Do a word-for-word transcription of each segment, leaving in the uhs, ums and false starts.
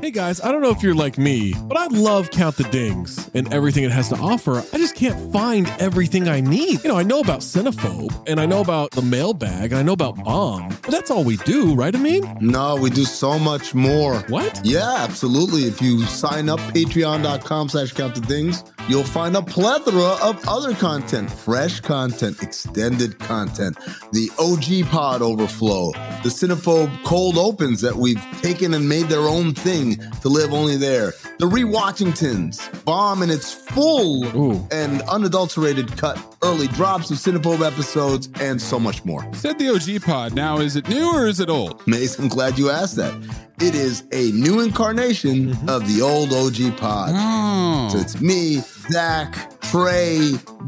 Hey guys, I don't know if you're like me, but I love Count the Dings and everything it has to offer. I just can't find everything I need. You know, I know about Cinephobe, and I know about the mailbag, and I know about Bomb, but that's all we do, right, Amin? No, we do so much more. What? Yeah, absolutely. If you sign up, patreon.com slash count the dings, you'll find a plethora of other content, fresh content, extended content, the O G pod overflow, the Cinephobe cold opens that we've taken and made their own thing to live only there, the Rewatchingtons, Bomb in its full Ooh. and unadulterated cut, early drops of Cinephobe episodes, and so much more. Said the O G pod. Now, is it new or is it old? Mace, I'm glad you asked that. It is a new incarnation mm-hmm. of the old O G pod. Oh. So it's me, Zach, Trey,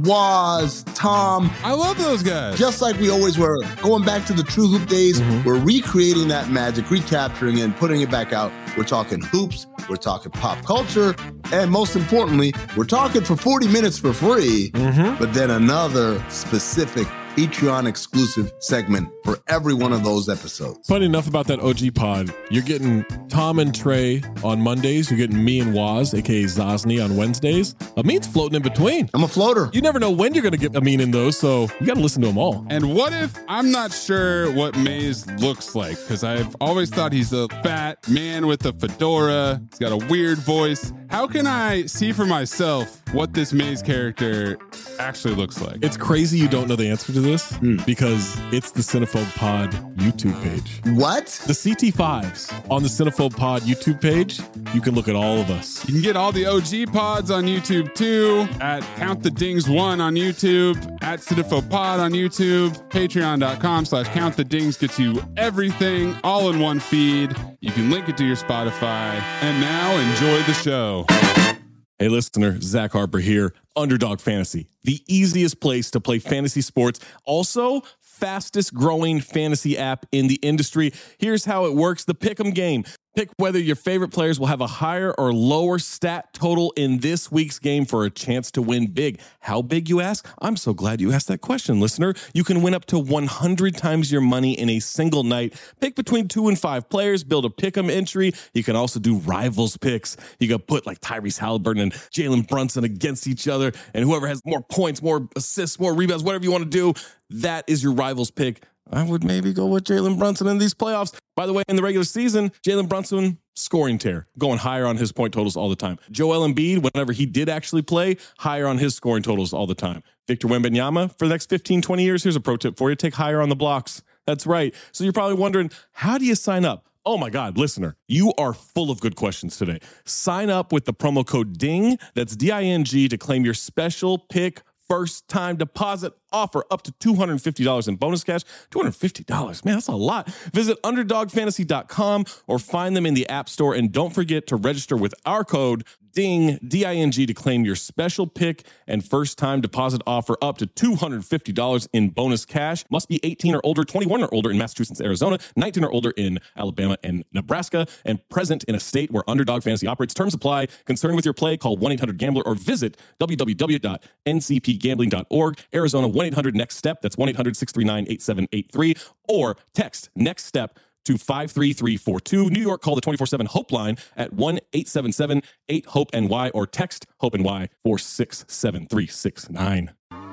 Waz, Tom. I love those guys. Just like we always were. Going back to the True Hoop days, mm-hmm. we're recreating that magic, recapturing it, and putting it back out. We're talking hoops, we're talking pop culture, and most importantly, we're talking for forty minutes for free, mm-hmm. but then another specific Patreon exclusive segment for every one of those episodes. Funny enough about that O G pod, you're getting Tom and Trey on Mondays. You're getting me and Waz, aka Zosny, on Wednesdays. Amin's floating in between. I'm a floater. You never know when you're going to get Amin in those, so you got to listen to them all. And what if I'm not sure what Maze looks like? Because I've always thought he's a fat man with a fedora. He's got a weird voice. How can I see for myself what this Maze character actually looks like? It's crazy you don't know the answer to this mm. because it's the Cinephobe Pod YouTube page. What? The C T fives on the Cinephobe Pod YouTube page. You can look at all of us. You can get all the O G pods on YouTube too, at Count the Dings one on YouTube, at Cinephobe Pod on YouTube, patreon.com slash Count the Dings gets you everything all in one feed. You can link it to your Spotify. And now enjoy the show. Hey listener, Zach Harper here. Underdog Fantasy, the easiest place to play fantasy sports. Also, fastest growing fantasy app in the industry. Here's how it works. The Pick'em game. Pick whether your favorite players will have a higher or lower stat total in this week's game for a chance to win big. How big, you ask? I'm so glad you asked that question, listener. You can win up to one hundred times your money in a single night. Pick between two and five players, build a pick'em entry. You can also do rivals picks. You can put like Tyrese Halliburton and Jalen Brunson against each other, and whoever has more points, more assists, more rebounds, whatever you want to do, that is your rivals pick. I would maybe go with Jalen Brunson in these playoffs. By the way, in the regular season, Jalen Brunson, scoring tear, going higher on his point totals all the time. Joel Embiid, whenever he did actually play, higher on his scoring totals all the time. Victor Wembanyama, for the next fifteen, twenty years, here's a pro tip for you. Take higher on the blocks. That's right. So you're probably wondering, how do you sign up? Oh my God, listener, you are full of good questions today. Sign up with the promo code DING, that's D I N G, to claim your special pick first time deposit offer up to two hundred fifty dollars in bonus cash. two hundred fifty dollars, man, that's a lot. Visit underdog fantasy dot com or find them in the App Store. And don't forget to register with our code DING, D I N G, to claim your special pick and first time deposit offer up to two hundred fifty dollars in bonus cash. Must be eighteen or older, twenty-one or older in Massachusetts, Arizona, nineteen or older in Alabama and Nebraska, and present in a state where Underdog Fantasy operates. Terms apply. Concerned with your play, call one eight hundred gambler or visit w w w dot n c p gambling dot org. Arizona, one eight hundred next step. That's one eight hundred six three nine eight seven eight three. Or text next step to five three three four two. New York, call the twenty-four seven Hope line at one eight seven seven eight hope N Y or text HOPE N Y four six seven three six nine.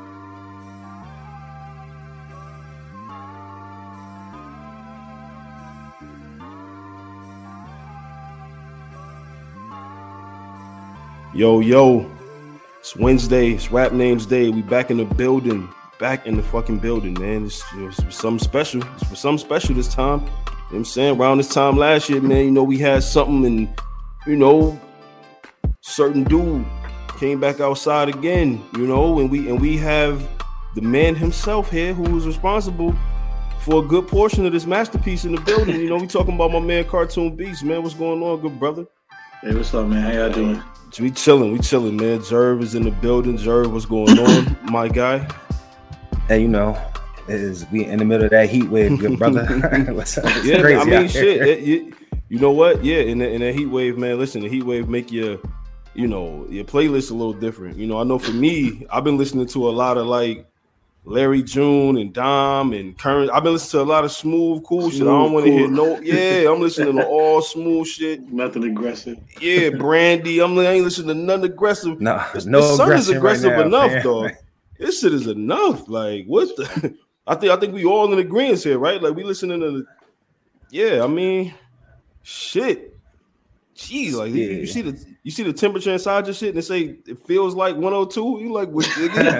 Yo, yo, it's Wednesday. It's Rap Names Day. We back in the building. Back in the fucking building, man. It's, you know, it's something special. It's for something special this time. You know what I'm saying? Around this time last year, man, you know, we had something, and, you know, certain dude came back outside again, you know, and we and we have the man himself here who was responsible for a good portion of this masterpiece in the building. You know, we talking about my man Cartoon Beast, man. What's going on, good brother? Hey, what's up, man? How y'all doing? We chilling, we chilling, man. Jerv is in the building. Jerv, what's going on, my guy? Hey, you know, is we in the middle of that heat wave, good brother. it's, it's yeah, crazy I mean, shit. It, you, you know what? Yeah, in the, in that heat wave, man. Listen, the heat wave make your, you know, your playlist a little different. You know, I know for me, I've been listening to a lot of like Larry June and Dom and Current. I've been listening to a lot of smooth, cool Smooth, shit. I don't want to cool. hear no. Yeah, I'm listening to all smooth shit. Nothing aggressive. Yeah, Brandy. I'm I ain't listening to nothing aggressive. No, this, no this son is aggression aggressive right now, enough, fam. dog. This shit is enough. Like, what the? I think I think we all in agreement here, right? Like, we listening to the. Yeah, I mean, shit. Jeez, like Yeah. you, you see the you see the temperature inside your shit, and they say it feels like one oh two. You like, what,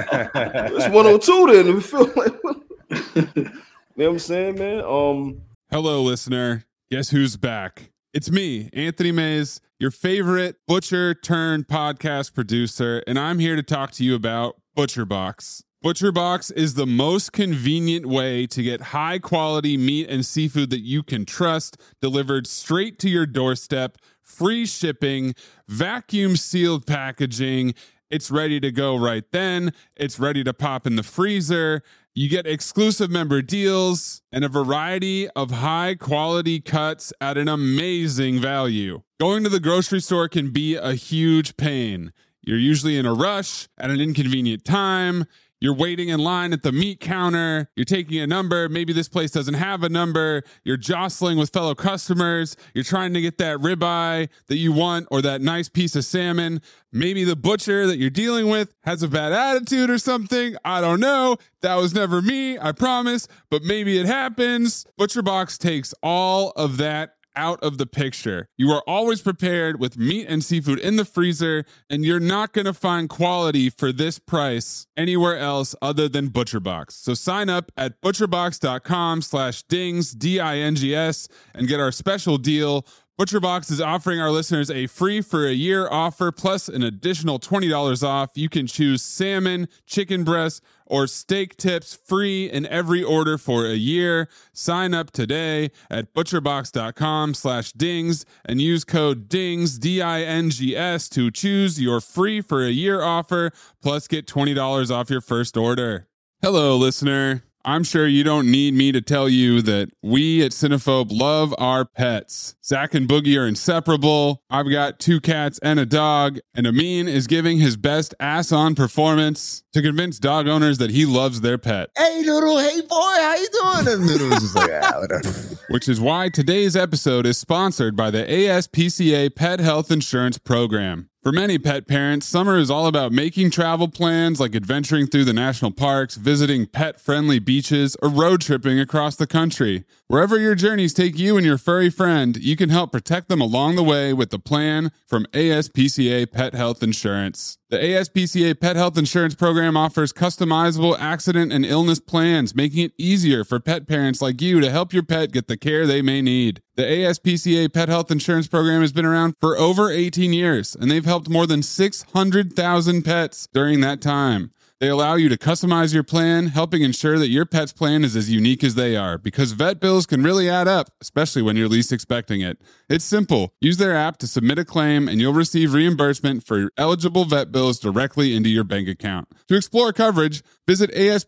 it's one oh two then. It feel like. You know what I'm saying, man? Um, Hello, listener. Guess who's back? It's me, Anthony Mays, your favorite butcher turned podcast producer, and I'm here to talk to you about ButcherBox. ButcherBox is the most convenient way to get high quality meat and seafood that you can trust delivered straight to your doorstep, free shipping, vacuum sealed packaging. It's ready to go right then. It's ready to pop in the freezer. You get exclusive member deals and a variety of high quality cuts at an amazing value. Going to the grocery store can be a huge pain. You're usually in a rush at an inconvenient time. You're waiting in line at the meat counter. You're taking a number. Maybe this place doesn't have a number. You're jostling with fellow customers. You're trying to get that ribeye that you want or that nice piece of salmon. Maybe the butcher that you're dealing with has a bad attitude or something. I don't know. That was never me, I promise. But maybe it happens. ButcherBox takes all of that out of the picture. You are always prepared with meat and seafood in the freezer, and you're not going to find quality for this price anywhere else other than ButcherBox. So sign up at butcherbox.com slash dings, D I N G S, and get our special deal. ButcherBox is offering our listeners a free for a year offer plus an additional twenty dollars off. You can choose salmon, chicken breast, or steak tips free in every order for a year. Sign up today at butcherbox.com slash dings and use code DINGS, D I N G S, to choose your free for a year offer plus get twenty dollars off your first order. Hello, listener. I'm sure you don't need me to tell you that we at Cinephobe love our pets. Zach and Boogie are inseparable. I've got two cats and a dog, and Amin is giving his best ass-on performance to convince dog owners that he loves their pet. Hey, Noodle. Hey, boy. How you doing? And Noodle was just like, ah, whatever. Which is why today's episode is sponsored by the A S P C A Pet Health Insurance Program. For many pet parents, summer is all about making travel plans like adventuring through the national parks, visiting pet-friendly beaches, or road tripping across the country. Wherever your journeys take you and your furry friend, you can help protect them along the way with the plan from A S P C A Pet Health Insurance. The A S P C A Pet Health Insurance Program offers customizable accident and illness plans, making it easier for pet parents like you to help your pet get the care they may need. The A S P C A Pet Health Insurance Program has been around for over eighteen years, and they've helped more than six hundred thousand pets during that time. They allow you to customize your plan, helping ensure that your pet's plan is as unique as they are, because vet bills can really add up, especially when you're least expecting it. It's simple. Use their app to submit a claim, and you'll receive reimbursement for eligible vet bills directly into your bank account. To explore coverage, visit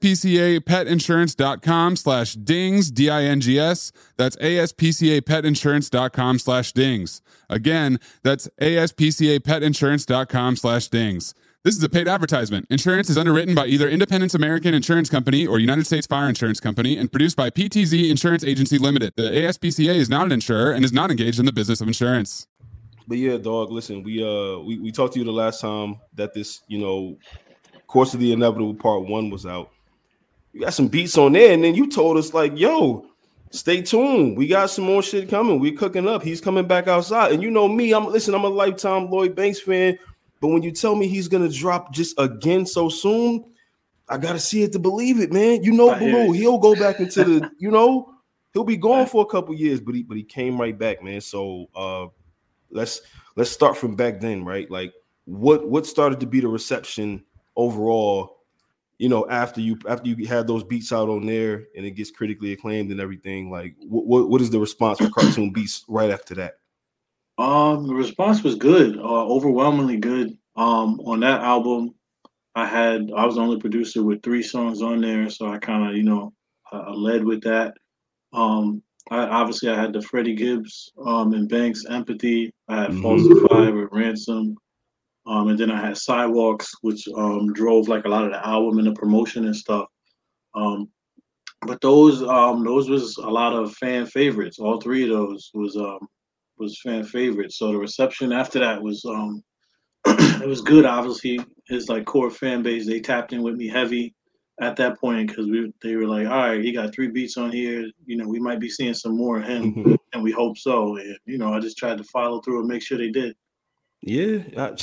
aspcapetinsurance.com slash dings, D I N G S. That's aspcapetinsurance.com slash dings. Again, that's aspcapetinsurance.com slash dings. This is a paid advertisement. Insurance is underwritten by either Independence American Insurance Company or United States Fire Insurance Company and produced by P T Z Insurance Agency Limited. The A S P C A is not an insurer and is not engaged in the business of insurance. But yeah, dog, listen, we uh we, we talked to you the last time that this, you know, Course of the Inevitable Part One was out. You got some beats on there, and then you told us, like, yo, stay tuned. We got some more shit coming. We're cooking up. He's coming back outside. And you know me, I'm listen, I'm a lifetime Lloyd Banks fan. But when you tell me he's gonna drop just again so soon, I gotta see it to believe it, man. You know, Blue, he'll go back into the, you know, he'll be gone for a couple years, but he but he came right back, man. So uh let's let's start from back then, right? Like what what started to be the reception overall, you know, after you after you had those beats out on there and it gets critically acclaimed and everything. Like what what, what is the response for Cartoon Beats right after that? Um, the response was good, uh, overwhelmingly good. Um, on that album, I had I was the only producer with three songs on there, so I kind of you know uh, led with that. Um, I, obviously I had the Freddie Gibbs um, and Banks Empathy. I had mm-hmm. Falsify with Ransom, um, and then I had Sidewalks, which um, drove like a lot of the album and the promotion and stuff. Um, but those um those was a lot of fan favorites. All three of those was um was fan favorites. So the reception after that was um it was good. Obviously, his like core fan base, they tapped in with me heavy at that point because we they were like, all right, he got three beats on here. You know, we might be seeing some more of him, and we hope so. And you know, I just tried to follow through and make sure they did. Yeah. I,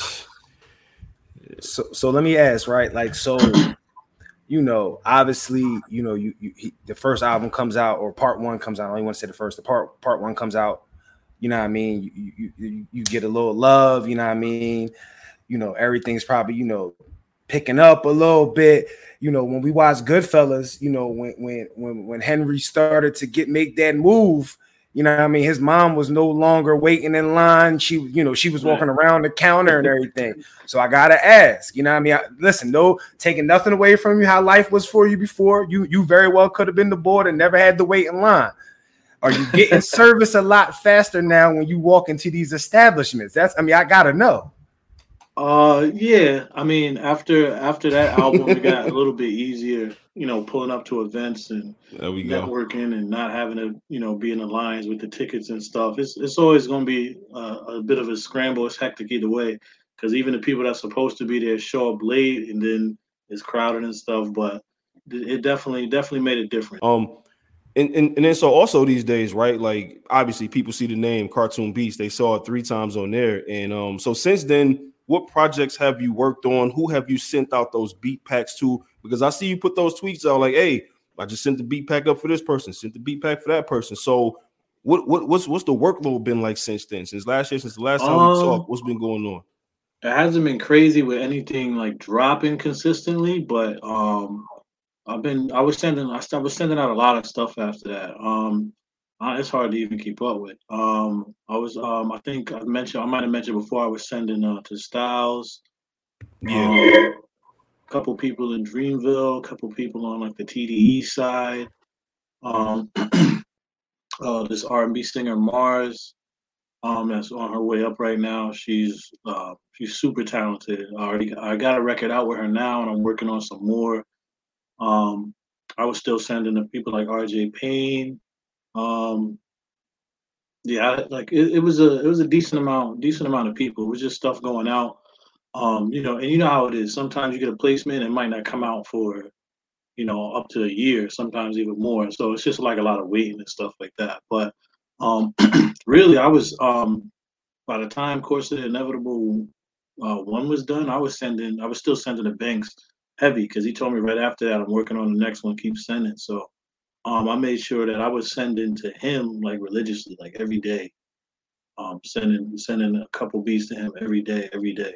So, so let me ask, right? Like, so, you know, obviously, you know, you, you he, the first album comes out, or part one comes out. I don't want to say the first. The part part one comes out. You know what I mean? You, you you you get a little love. You know what I mean? You know, everything's probably, you know, picking up a little bit. You know, when we watch Goodfellas, you know, when when when when Henry started to get make that move. You know what I mean? His mom was no longer waiting in line. She, you know, she was walking around the counter and everything. So I gotta ask, you know what I mean? I, listen, no, taking nothing away from you, how life was for you before. You you very well could have been the boy and never had to wait in line. Are you getting service a lot faster now when you walk into these establishments? That's, I mean, I gotta know. Uh, yeah. I mean, after after that album, it got a little bit easier. You know, pulling up to events and there we go. networking and not having to, you know, be in the lines with the tickets and stuff. It's it's always going to be uh, a bit of a scramble. It's hectic either way because even the people that's supposed to be there show up late and then it's crowded and stuff. But it definitely definitely made a difference. Um, and, and and then so also these days, right? Like obviously people see the name Cartoon Beats. They saw it three times on there, and um, so since then. What projects have you worked on? Who have you sent out those beat packs to? Because I see you put those tweets out like, hey, I just sent the beat pack up for this person, sent the beat pack for that person. So what what what's what's the workload been like since then? Since last year, since the last time um, we talked, what's been going on? It hasn't been crazy with anything like dropping consistently, but um I've been I was sending I, I was sending out a lot of stuff after that. Um it's hard to even keep up with. Um, I was, um, I think I mentioned, I might have mentioned before. I was sending uh, to Styles, yeah, um, a couple people in Dreamville, a couple people on like the T D E side. Um, uh, this R and B singer Mars, um, that's on her way up right now. She's uh, she's super talented. I already I got a record out with her now, and I'm working on some more. Um, I was still sending to people like R J Payne. Um, yeah, like it, it was a it was a decent amount, decent amount of people. It was just stuff going out. Um, you know, and you know how it is. Sometimes you get a placement, it might not come out for, you know, up to a year, sometimes even more. So it's just like a lot of waiting and stuff like that. But um, really, I was um, by the time Course of the Inevitable uh, one was done, I was sending, I was still sending to Banks heavy because he told me right after that I'm working on the next one, keep sending. So. Um, I made sure that I was sending to him like religiously, like every day. Um, sending sending a couple beats to him every day, every day.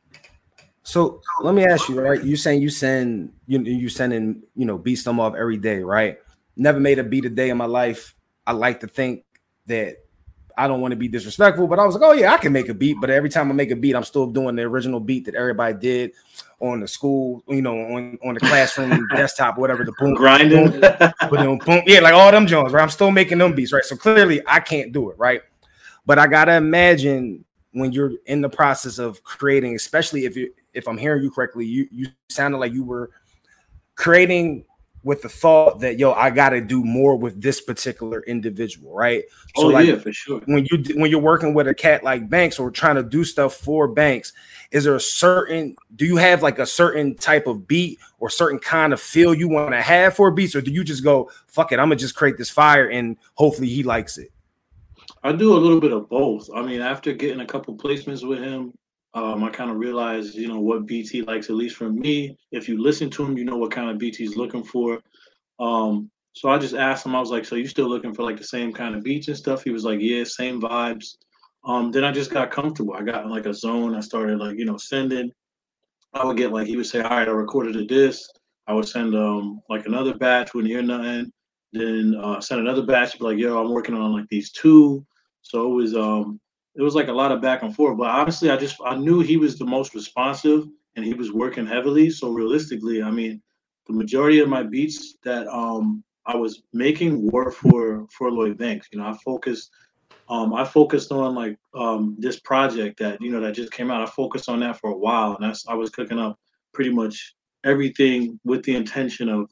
So let me ask you, right? You saying you send you you sending you know beats them off every day, right? Never made a beat a day in my life. I like to think that I don't want to be disrespectful, but I was like, oh yeah, I can make a beat. But every time I make a beat, I'm still doing the original beat that everybody did on the school, you know, on, on the classroom desktop, whatever, the boom, grinding, boom, boom, boom, yeah, like all them Jones, right? I'm still making them beats, right? So clearly I can't do it, right? But I gotta imagine when you're in the process of creating, especially if you, if I'm hearing you correctly, you you sounded like you were creating with the thought that, yo, I got to do more with this particular individual, right? So oh, like, yeah, for sure. When you when you're working with a cat like Banks or trying to do stuff for Banks, is there a certain, do you have like a certain type of beat or certain kind of feel you want to have for beats, or do you just go, fuck it, I'm gonna just create this fire and hopefully he likes it? I do a little bit of both. I mean, after getting a couple placements with him, um, I kind of realized, you know, what beats he likes, at least for me. If you listen to him, you know what kind of beats he's looking for. Um, so I just asked him, I was like, so you still looking for like the same kind of beats and stuff? He was like, yeah, same vibes. Um, then I just got comfortable. I got in like a zone. I started like, you know, sending. I would get like, he would say, all right, I recorded a disc. I would send um like another batch, wouldn't hear nothing. Then uh, send another batch, be like, yo, I'm working on like these two. So it was um it was like a lot of back and forth. But honestly, I just I knew he was the most responsive and he was working heavily. So realistically, I mean, the majority of my beats that um I was making were for for Lloyd Banks. You know, I focused um I focused on like um this project that, you know, that just came out. I focused on that for a while, and that's I was cooking up pretty much everything with the intention of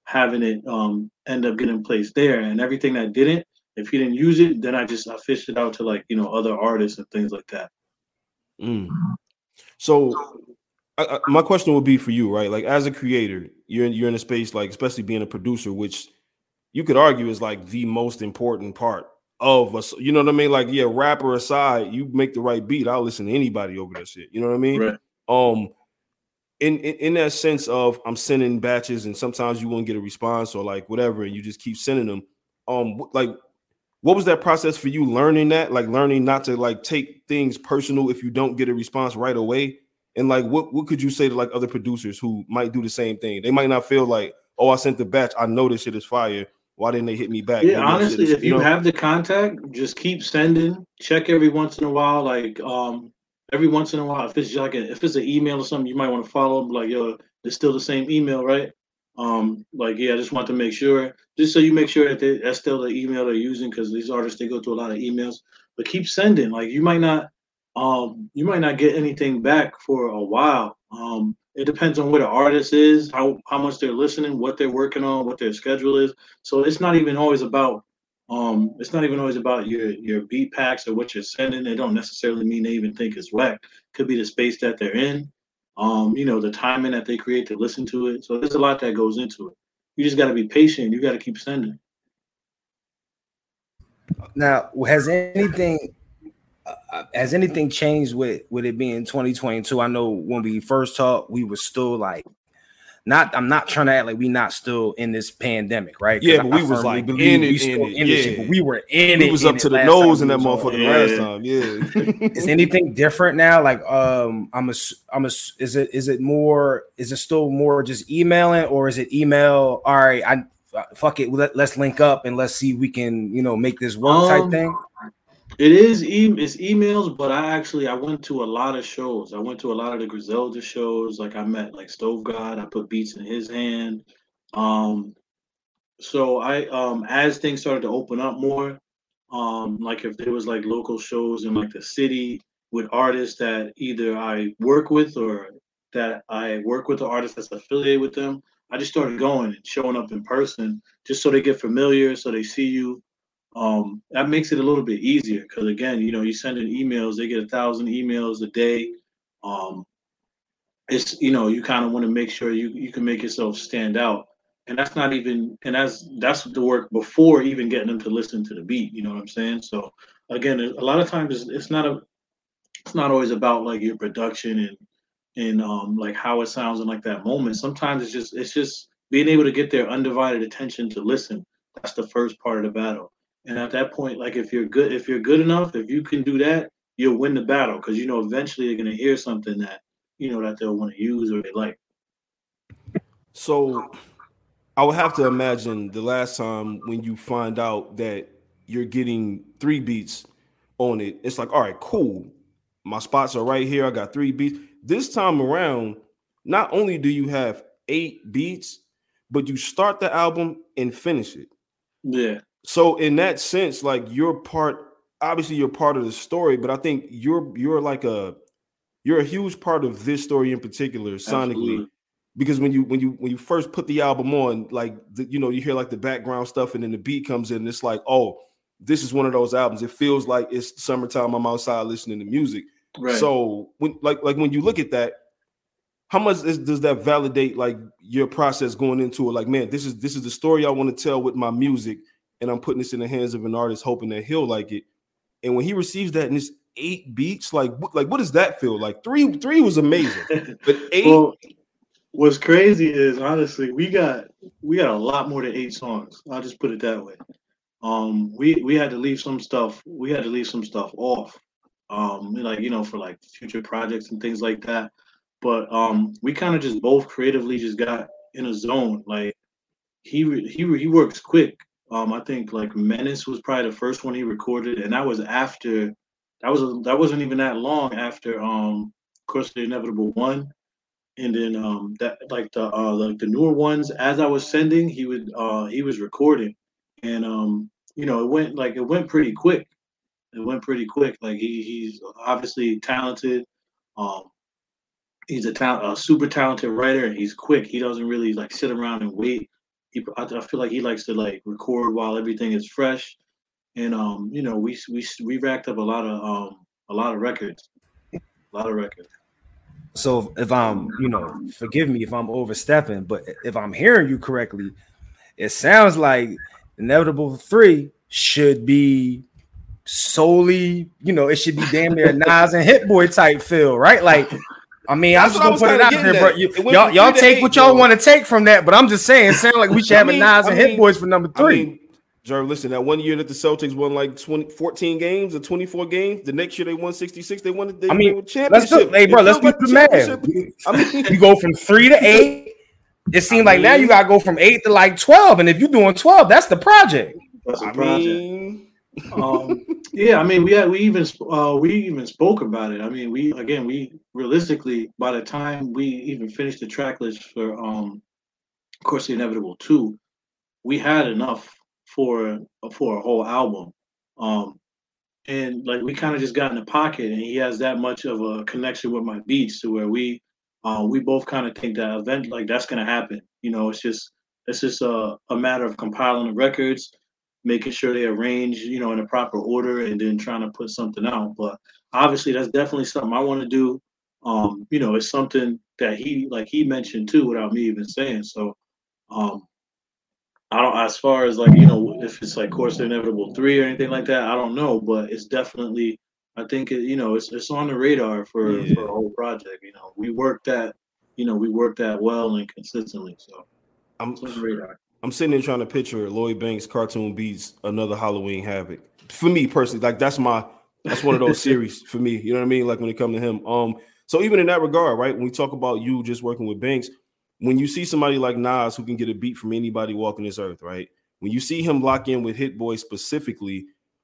having it um end up getting placed there, and everything that didn't, if he didn't use it, then I just I fished it out to like you know other artists and things like that. Mm. So I, I, my question would be for you, right? Like as a creator, you're in, you're in a space like, especially being a producer, which you could argue is like the most important part of us. You know what I mean? Like, yeah, rapper aside, you make the right beat, I'll listen to anybody over that shit. You know what I mean? Right. Um, in, in in that sense of I'm sending batches, and sometimes you won't get a response or like whatever, and you just keep sending them. Um, like, what was that process for you learning that? Like learning not to like take things personal if you don't get a response right away. And like, what, what could you say to like other producers who might do the same thing? They might not feel like, oh, I sent the batch, I know this shit is fire. Why didn't they hit me back? Yeah, Maybe honestly, is, if you, you know? have the contact, just keep sending. Check every once in a while, like um, every once in a while. If it's like a, if it's an email or something, you might want to follow up. Like, yo, it's still the same email, right? Um, like, yeah, I just want to make sure, just so you make sure that they, that's still the email they're using, because these artists they go through a lot of emails. But keep sending. Like, you might not, um, you might not get anything back for a while. Um, it depends on where the artist is, how how much they're listening, what they're working on, what their schedule is. So it's not even always about um it's not even always about your your beat packs or what you're sending. They don't necessarily mean they even think it's whack. Could be the space that they're in, um, you know, the timing that they create to listen to it. So there's a lot that goes into it. You just gotta be patient. You gotta keep sending. Now, has anything uh, has anything changed with with it being twenty twenty-two? I know when we first talked, we were still like, not. I'm not trying to act like we not still in this pandemic, right? Yeah, but we was like in it, we still in it, in this yeah. shit, but we were in it. It was up to the nose in that motherfucker the last time. Yeah. Is anything different now? Like, um, I'm a, I'm a. Is it is it more? Is it still more just emailing, or is it email? All right, I fuck it. Let, let's link up and let's see if we can, you know, make this work type Um, thing. It is e- it's emails, but I actually I went to a lot of shows. I went to a lot of the Griselda shows. Like I met like Stove God. I put beats in his hand. Um, so I um as things started to open up more, um, like if there was like local shows in like the city with artists that either I work with or that I work with the artist that's affiliated with them, I just started going and showing up in person just so they get familiar, so they see you. Um, that makes it a little bit easier because again, you know, you send in emails, they get a thousand emails a day. Um, it's you know, you kind of want to make sure you you can make yourself stand out, and that's not even and that's that's the work before even getting them to listen to the beat. You know what I'm saying? So again, a lot of times it's, it's not a it's not always about like your production and and um like how it sounds in like that moment. Sometimes it's just it's just being able to get their undivided attention to listen. That's the first part of the battle. And at that point, like if you're good, if you're good enough, if you can do that, you'll win the battle because you know eventually they're gonna hear something that you know that they'll want to use or they like. So I would have to imagine the last time when you find out that you're getting three beats on it, it's like, all right, cool. My spots are right here. I got three beats. This time around, not only do you have eight beats, but you start the album and finish it. Yeah. So in that sense, like you're part, obviously you're part of the story, but I think you're you're like a you're a huge part of this story in particular, sonically. Absolutely. Because when you when you when you first put the album on, like the, you know, you hear like the background stuff, and then the beat comes in, and it's like, oh, this is one of those albums. It feels like it's summertime. I'm outside listening to music. Right. So when like like when you look at that, how much is, does that validate like your process going into it? Like, man, this is this is the story I want to tell with my music, and I'm putting this in the hands of an artist, hoping that he'll like it. And when he receives that in this eight beats, like like what does that feel like? Three three was amazing, but eight. Well, what's crazy is honestly we got we got a lot more than eight songs. I'll just put it that way. Um, we we had to leave some stuff. We had to leave some stuff off. Um, like you know for like future projects and things like that. But um, we kind of just both creatively just got in a zone. Like he he he works quick. Um, I think like Menace was probably the first one he recorded, and that was after that was that wasn't even that long after um, Course the Inevitable one. And then um that like the uh like the newer ones as I was sending he would uh he was recording and um you know it went like it went pretty quick it went pretty quick like he he's obviously talented, um he's a talent a super talented writer and he's quick. He doesn't really like sit around and wait he, I, I feel like he likes to like record while everything is fresh, and um, you know, we we we racked up a lot of um a lot of records, a lot of records. So if I'm, you know, forgive me if I'm overstepping, but if I'm hearing you correctly, it sounds like Inevitable three should be solely, you know, it should be damn near Nas and Hit Boy type feel, right? Like, I mean, I'm just gonna put it out there, bro. You, y'all, y'all take what y'all want to take from that, but I'm just saying, it sounds like we should have a Nas and Hit Boys for number three. I mean, Jerv, listen, that one year that the Celtics won like twenty, fourteen games or twenty-four games, the next year they won sixty-six. They won. They I mean, won championship. Let's do, hey, bro, let's do the math. I mean, you go from three to eight. It seems like mean, now you gotta go from eight to like twelve, and if you're doing twelve, that's the project. That's a I project. Mean... um, yeah, I mean, we had we even uh, we even spoke about it. I mean, we again, we realistically, by the time we even finished the track list for um, of course, the Inevitable two, we had enough for for a whole album, um, and like we kind of just got in the pocket, and he has that much of a connection with my beats to where we uh, we both kind of think that event like that's gonna happen. You know, it's just it's just a, a matter of compiling the records, making sure they arrange, you know, in a proper order, and then trying to put something out. But obviously, that's definitely something I want to do. Um, you know, it's something that he like he mentioned too, without me even saying. So, um, I don't. As far as like you know, if it's like Course the Inevitable three or anything like that, I don't know. But it's definitely, I think it, you know, it's it's on the radar for Yeah. for a whole project. You know, we worked that, you know, we worked that well and consistently. So I'm it's on the radar. I'm sitting there trying to picture Lloyd Banks cartoon beats another Halloween Havoc. For me personally, like that's my that's one of those series for me. You know what I mean? Like when it comes to him. Um, so even in that regard, right? When we talk about you just working with Banks, when you see somebody like Nas who can get a beat from anybody walking this earth, right? When you see him lock in with Hit Boy specifically,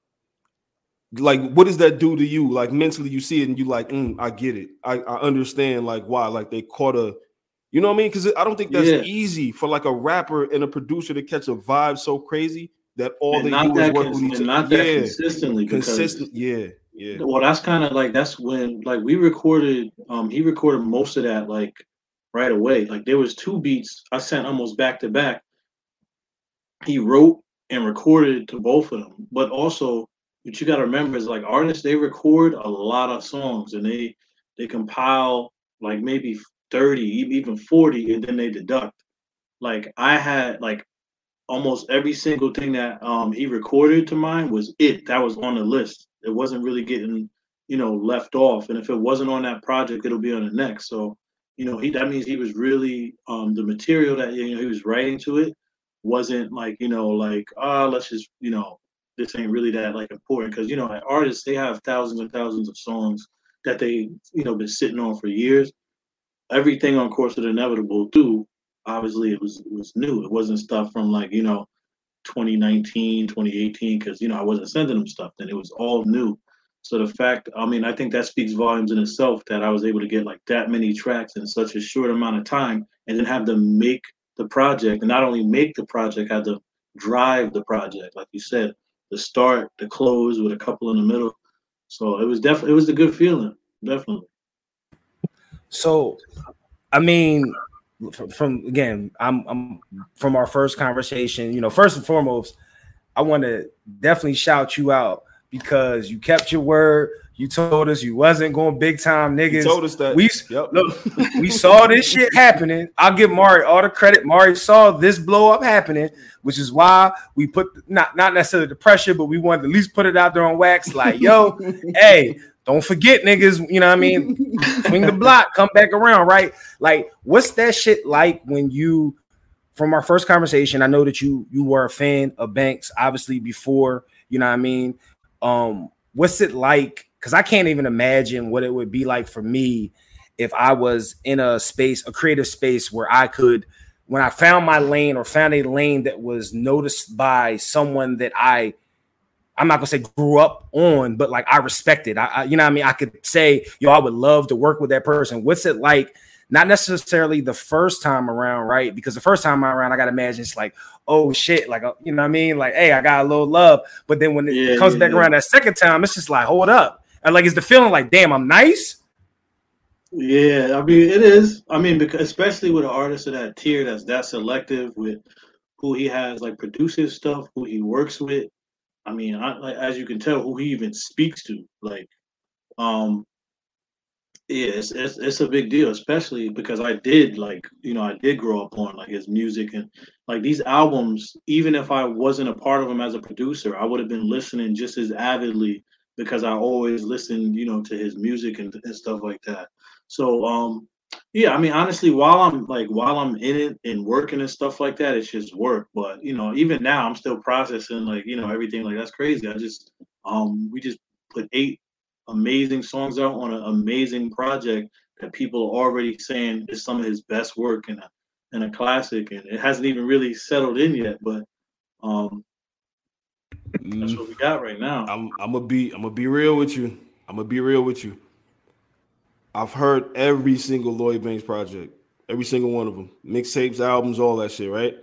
like what does that do to you? Like mentally, you see it and you like, mm, I get it. I, I understand like why. Like they caught a. You know what I mean? Because I don't think that's Yeah. easy for like a rapper and a producer to catch a vibe so crazy that all And they not do is that work cons- with each and other. not that Yeah, consistently. because- consistent. Yeah, yeah. Well, that's kind of like that's when like we recorded. Um, he recorded most of that like right away. Like there was two beats I sent almost back to back. He wrote and recorded to both of them. But also, what you got to remember is like artists, they record a lot of songs and they they compile like maybe thirty, even forty, and then they deduct. Like I had like almost every single thing that um he recorded to mine was it. That was on the list. It wasn't really getting, you know, left off. And if it wasn't on that project, it'll be on the next. So, you know, he that means he was really um the material that you know he was writing to it wasn't like, you know, like, ah, oh, let's just, you know, this ain't really that like important. Cause you know, like, artists, they have thousands and thousands of songs that they, you know, been sitting on for years. Everything on Course of the Inevitable too, obviously it was it was new. It wasn't stuff from like, you know, twenty nineteen, twenty eighteen, because you know I wasn't sending them stuff then. It was all new. So the fact, I mean, I think that speaks volumes in itself that I was able to get like that many tracks in such a short amount of time and then have them make the project, and not only make the project, had to drive the project, like you said, the start, the close with a couple in the middle. So it was definitely it was a good feeling, definitely. So, I mean, from, from again, I'm, I'm from our first conversation. You know, first and foremost, I want to definitely shout you out because you kept your word. You told us you wasn't going big time, niggas. You told us that. We yep. look, we saw this shit happening. I'll give Mari all the credit. Mari saw this blow up happening, which is why we put not not necessarily the pressure, but we wanted to at least put it out there on wax. Like, yo, hey. Don't forget, niggas, you know what I mean? Swing the block, come back around, right? Like, what's that shit like when you, from our first conversation, I know that you you were a fan of Banks, obviously, before, you know what I mean? Um, what's it like? Because I can't even imagine what it would be like for me if I was in a space, a creative space where I could, when I found my lane or found a lane that was noticed by someone that I I'm not gonna say grew up on, but like I respected. I, I, you know what I mean? I could say, yo, I would love to work with that person. What's it like? Not necessarily the first time around, right? Because the first time around, I gotta imagine it's like, oh shit, like, you know what I mean? Like, hey, I got a little love. But then when it yeah, comes yeah, back yeah. around that second time, it's just like, hold up. And like, it's the feeling like, damn, I'm nice. Yeah, I mean, it is. I mean, because especially with an artist of that tier that's that selective with who he has like produce his stuff, who he works with. I mean, I, like, as you can tell, who he even speaks to. Like, um, yeah, it's, it's it's a big deal, especially because I did like you know I did grow up on like his music and like these albums. Even if I wasn't a part of them as a producer, I would have been listening just as avidly because I always listened, you know, to his music and, and stuff like that. So, um, yeah, I mean, honestly, while I'm like while I'm in it and working and stuff like that, it's just work. But you know, even now, I'm still processing like you know everything. Like that's crazy. I just um we just put eight amazing songs out on an amazing project that people are already saying is some of his best work and a, and a classic, and it hasn't even really settled in yet. But um, that's Mm, what we got right now. I'm I'm gonna be I'm gonna be real with you. I'm gonna be real with you. I've heard every single Lloyd Banks project, every single one of them, mixtapes, albums, all that shit, right?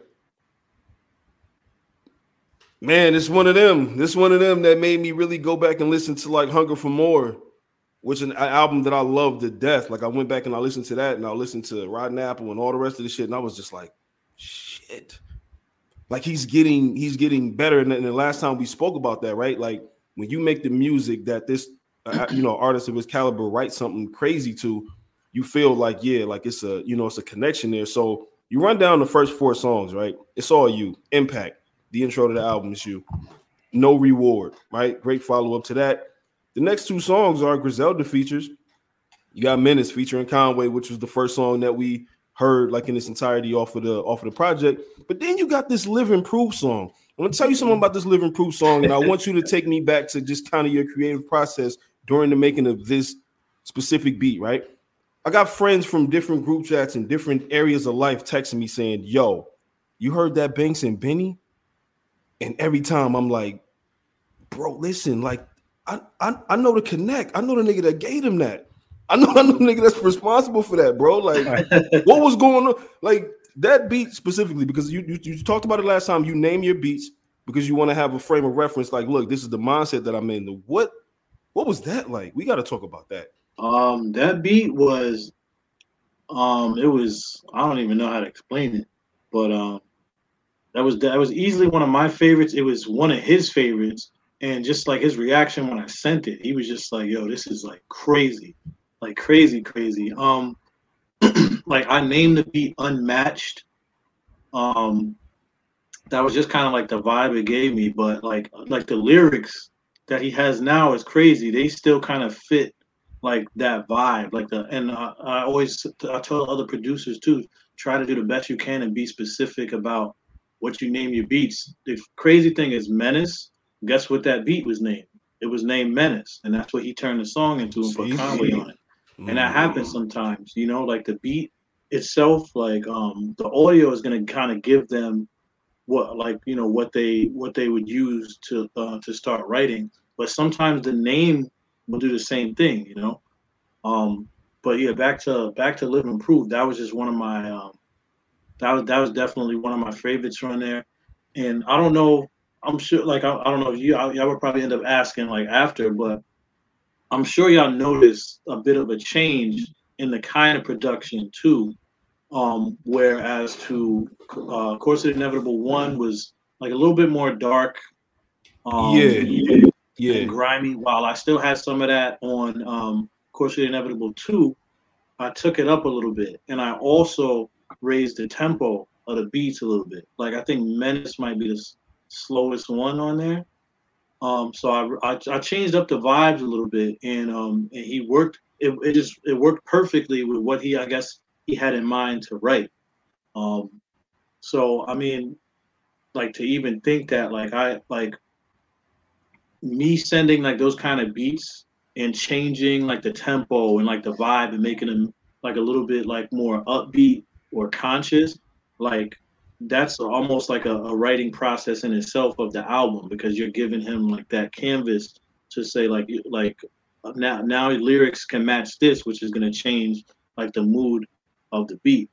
Man, it's one of them. This one of them that made me really go back and listen to like Hunger for More, which is an album that I love to death. Like I went back and I listened to that and I listened to Rotten Apple and all the rest of the shit, and I was just like, shit. Like he's getting he's getting better. And the last time we spoke about that, right? Like when you make the music that this uh, you know artist of his caliber writes something crazy to, you feel like yeah, like it's a you know it's a connection there. So you run down the first four songs, right? It's all you. Impact. The intro to the album is you. No Reward, right? Great follow-up to that. The next two songs are Griselda features. You got Menace featuring Conway, which was the first song that we heard like in its entirety off of the off of the project. But then you got this Living Proof song. I'm gonna tell you something about this Living Proof song, and I want you to take me back to just kind of your creative process during the making of this specific beat, right? I got friends from different group chats and different areas of life texting me saying, yo, you heard that Banks and Benny? And every time I'm like, bro, listen, like, I, I I know the connect. I know the nigga that gave him that. I know I know the nigga that's responsible for that, bro. Like, what was going on? Like, that beat specifically, because you, you, you talked about it last time, you name your beats because you want to have a frame of reference. Like, look, this is the mindset that I'm in. The, what, what was that like? We got to talk about that. Um, that beat was, um, it was I don't even know how to explain it, but um. That was that was easily one of my favorites. It was one of his favorites, and just like his reaction when I sent it, he was just like, "Yo, this is like crazy, like crazy, crazy." Um, like I named the beat "Unmatched." Um, that was just kind of like the vibe it gave me, but like like the lyrics that he has now is crazy. They still kind of fit like that vibe, like the and I, I always I tell other producers too, try to do the best you can and be specific about what you name your beats. The crazy thing is Menace. Guess what that beat was named? It was named Menace, and that's what he turned the song into and put Conway on it. And that happens sometimes, you know, like the beat itself, like um the audio is gonna kind of give them what like you know what they what they would use to uh, to start writing. But sometimes the name will do the same thing, you know. Um, but yeah, back to back to Living Proof. That was just one of my um, that was that was definitely one of my favorites on there. And I don't know, I'm sure like I, I don't know if you y'all would probably end up asking like after, but I'm sure y'all noticed a bit of a change in the kind of production too. Um, whereas to uh, Course of the Inevitable one was like a little bit more dark, um, Yeah, yeah. and grimy. While I still had some of that on um, Course of the Inevitable two, I took it up a little bit, and I also raised the tempo of the beats a little bit. Like I think Menace might be the s- slowest one on there. Um, so I, I I changed up the vibes a little bit, and um, and he worked. It, it just it worked perfectly with what he I guess he had in mind to write. Um, so I mean, like to even think that like I like me sending like those kind of beats and changing like the tempo and like the vibe and making them like a little bit like more upbeat or conscious, like that's almost like a, a writing process in itself of the album because you're giving him like that canvas to say like like now now lyrics can match this, which is going to change like the mood of the beat.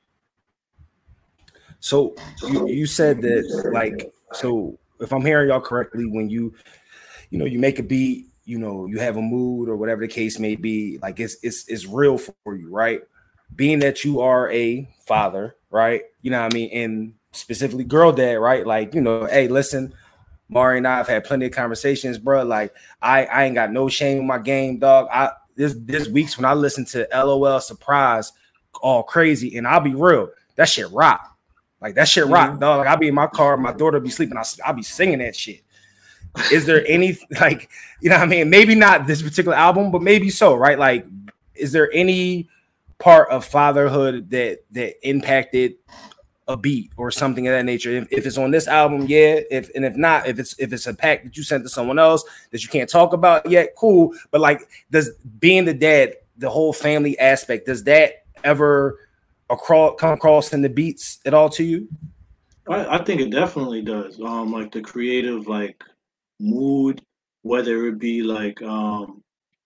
So you, you said that like so if I'm hearing y'all correctly, when you you know you make a beat, you know you have a mood or whatever the case may be, like it's it's it's real for you, right? Being that you are a father, right? You know what I mean, and specifically girl dad, right? Like, you know, hey, listen, Mari and I have had plenty of conversations, bro. Like, I, I ain't got no shame in my game, dog. I this this week's when I listen to L O L Surprise all crazy, and I'll be real, that shit rock. Like, that shit rock, mm-hmm. dog. Like, I'll be in my car, my daughter be sleeping, I'll, I'll be singing that shit. Is there any, like, you know what I mean? Maybe not this particular album, but maybe so, right? Like, is there any part of fatherhood that that impacted a beat or something of that nature? If, if it's on this album, yeah. If and if not, if it's if it's a pack that you sent to someone else that you can't talk about yet, cool. But like, does being the dad, the whole family aspect, does that ever across come across in the beats at all to you? I, I think it definitely does. Um, like the creative like mood, whether it be like um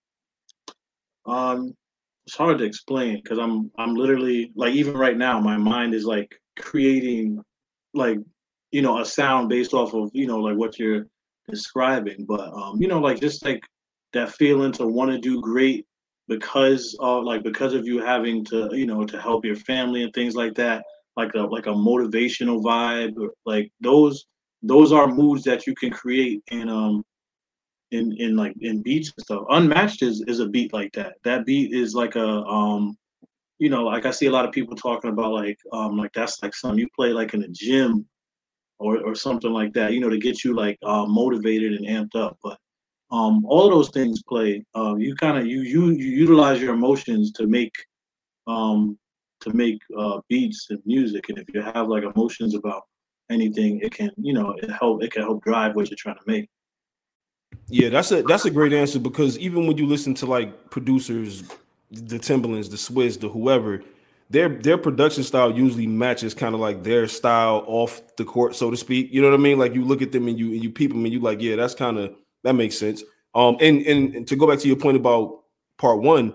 um it's hard to explain because I'm I'm literally like, even right now my mind is like creating like, you know, a sound based off of, you know, like what you're describing. But um, you know, like just like that feeling to want to do great because of like because of you having to, you know, to help your family and things like that, like a like a motivational vibe, or like those those are moods that you can create in um in in like in beats and stuff. Unmatched is is a beat like that. That beat is like a um you know, like I see a lot of people talking about like um like that's like something you play like in the gym or or something like that, you know, to get you like uh motivated and amped up. But um all of those things play. Um you kind of you you you utilize your emotions to make um to make uh beats and music. And if you have like emotions about anything, it can, you know, it help it can help drive what you're trying to make. Yeah, that's a that's a great answer, because even when you listen to like producers, the Timbalands, the Swizz, the whoever, their their production style usually matches kind of like their style off the court, so to speak. You know what I mean? Like you look at them and you and you peep them and you like, yeah, that's kind of that makes sense. Um, and, and and to go back to your point about part one,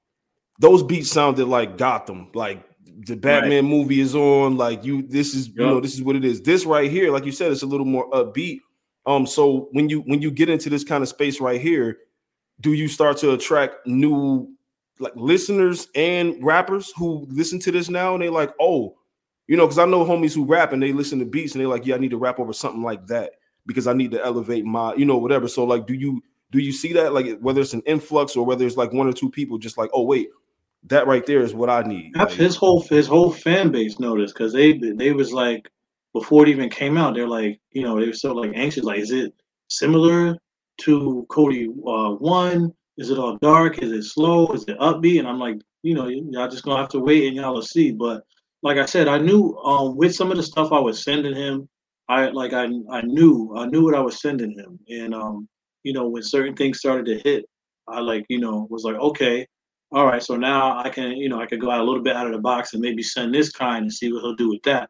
those beats sounded like Gotham, like the Batman right. movie is on. Like you, this is yep. you know this is what it is. This right here, like you said, it's a little more upbeat. Um, so when you when you get into this kind of space right here, do you start to attract new like listeners and rappers who listen to this now and they like, oh, you know, because I know homies who rap and they listen to beats and they're like, yeah, I need to rap over something like that because I need to elevate my, you know, whatever. So like, do you do you see that, like whether it's an influx or whether it's like one or two people just like, oh wait, that right there is what I need. Like, his whole his whole fan base noticed, because they they was like, before it even came out, they're like, you know, they were so like anxious, like, is it similar to Cody uh, one? Is it all dark? Is it slow? Is it upbeat? And I'm like, you know, y'all just gonna have to wait and y'all will see. But like I said, I knew um, with some of the stuff I was sending him, I like I I knew I knew what I was sending him, and um, you know, when certain things started to hit, I like, you know, was like, okay, all right, so now I can, you know, I could go out a little bit out of the box and maybe send this kind and see what he'll do with that.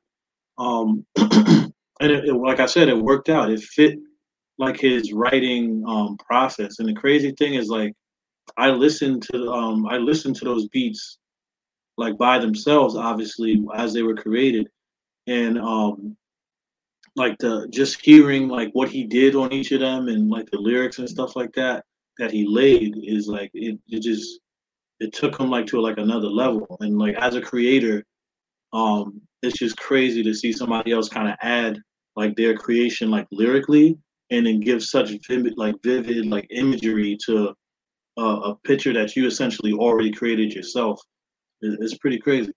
Um, and it, it, like I said, it worked out. It fit like his writing um, process. And the crazy thing is, like, I listened to um, I listened to those beats like by themselves, obviously, as they were created, and um, like the just hearing like what he did on each of them and like the lyrics and stuff like that that he laid is like it. It just it took him like to like another level. And like as a creator, um, it's just crazy to see somebody else kind of add like their creation like lyrically and then give such vivid like vivid like imagery to uh, a picture that you essentially already created yourself. It, it's pretty crazy.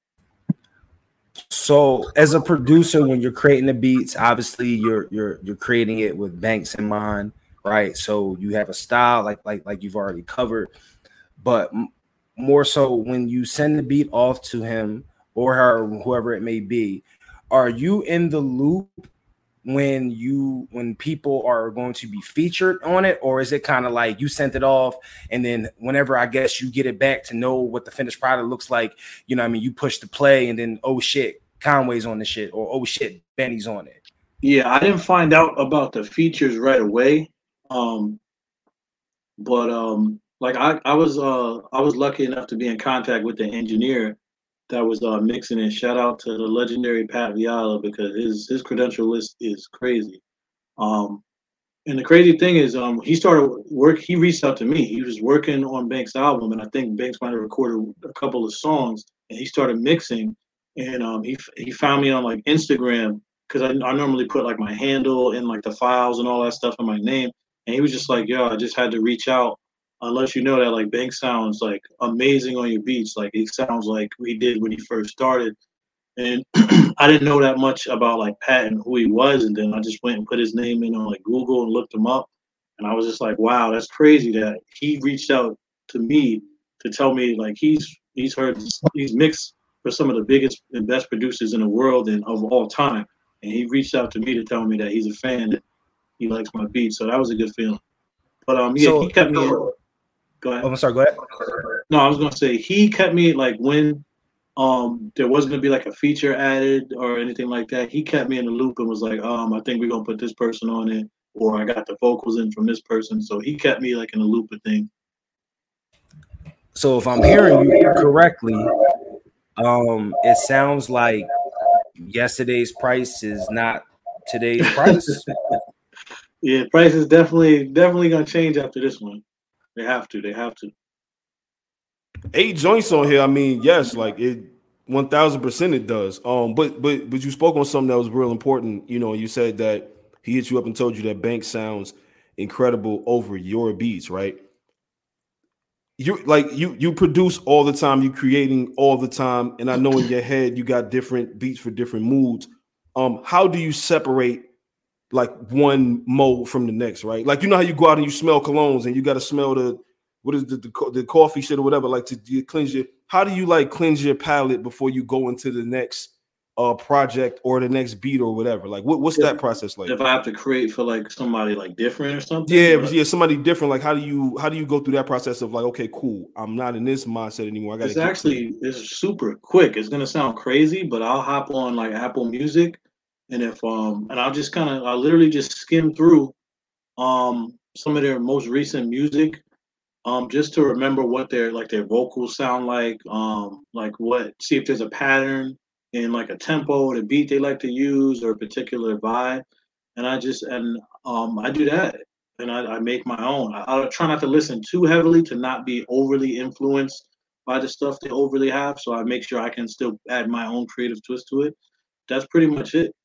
So as a producer, when you're creating the beats, obviously you're you're you're creating it with Banks in mind, right? So you have a style like like like you've already covered, but m- more so when you send the beat off to him or her, whoever it may be, are you in the loop when you when people are going to be featured on it, or is it kind of like you sent it off and then whenever I guess you get it back to know what the finished product looks like, you know what I mean, you push the play and then oh shit, Conway's on the shit, or oh shit, Benny's on it? Yeah, I didn't find out about the features right away, um, but um, like I, I was uh I was lucky enough to be in contact with the engineer that was uh, mixing it. Shout out to the legendary Pat Viala, because his his credential list is crazy. Um, and the crazy thing is, um, he started work. He reached out to me. He was working on Banks' album, and I think Banks might have recorded a couple of songs. And he started mixing, and um, he he found me on like Instagram because I, I normally put like my handle and like the files and all that stuff in my name, and he was just like, "Yo, I just had to reach out, unless you know that like Bank sounds like amazing on your beats, like it sounds like we did when he first started." And I didn't know that much about like Pat and who he was, and then I just went and put his name in on like Google and looked him up, and I was just like, "Wow, that's crazy that he reached out to me to tell me like he's he's heard he's mixed for some of the biggest and best producers in the world and of all time, and he reached out to me to tell me that he's a fan, that he likes my beats." So that was a good feeling. But um, yeah, So- he kept me. Go ahead. Oh, I'm sorry. Go ahead. No, I was gonna say he kept me like when um there wasn't gonna be like a feature added or anything like that. He kept me in the loop and was like, um, I think we're gonna put this person on it, or I got the vocals in from this person. So he kept me like in the loop of things. So if I'm hearing you correctly, um, it sounds like yesterday's price is not today's price. Yeah, price is definitely definitely gonna change after this one. They have to. They have to. Eight joints on here. I mean, yes, like it, one thousand percent it does. Um, but but but you spoke on something that was real important. You know, you said that he hit you up and told you that Bank sounds incredible over your beats, right? You like you you produce all the time, you creating all the time, and I know in your head you got different beats for different moods. Um, how do you separate like one mode from the next, right? Like you know how you go out and you smell colognes and you got to smell the what is the, the the coffee shit or whatever, like to, to cleanse your. How do you like cleanse your palate before you go into the next uh project or the next beat or whatever? Like what, what's If- that process like? If I have to create for like somebody like different or something. Yeah, but yeah, somebody different. Like how do you how do you go through that process of like, okay, cool, I'm not in this mindset anymore. I got It's actually it's super quick. It's gonna sound crazy, but I'll hop on like Apple Music, and if um and I'll just kind of I literally just skim through um some of their most recent music, um just to remember what their like their vocals sound like, um like what see if there's a pattern in like a tempo or the beat they like to use or a particular vibe, and I just and um I do that. And I, I make my own. I, I try not to listen too heavily to not be overly influenced by the stuff they overly have. So I make sure I can still add my own creative twist to it. That's pretty much it.